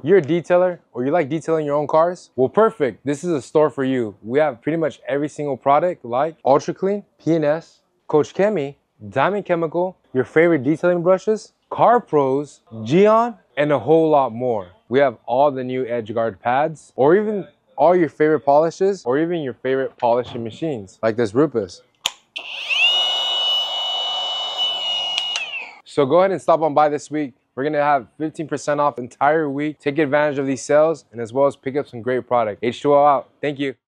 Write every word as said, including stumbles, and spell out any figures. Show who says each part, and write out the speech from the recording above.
Speaker 1: You're a detailer or you like detailing your own cars? Well, perfect. This is a store for you. We have pretty much every single product like Ultra Clean, P and S, Coach Chemi, Diamond Chemical, your favorite detailing brushes, Car Pros, Geon, and a whole lot more. We have all the new EdgeGuard pads, or even all your favorite polishes, or even your favorite polishing machines, like this Rupus. So go ahead and stop on by this week. We're gonna have fifteen percent off entire week. Take advantage of these sales and as well as pick up some great product. H two O out. Thank you.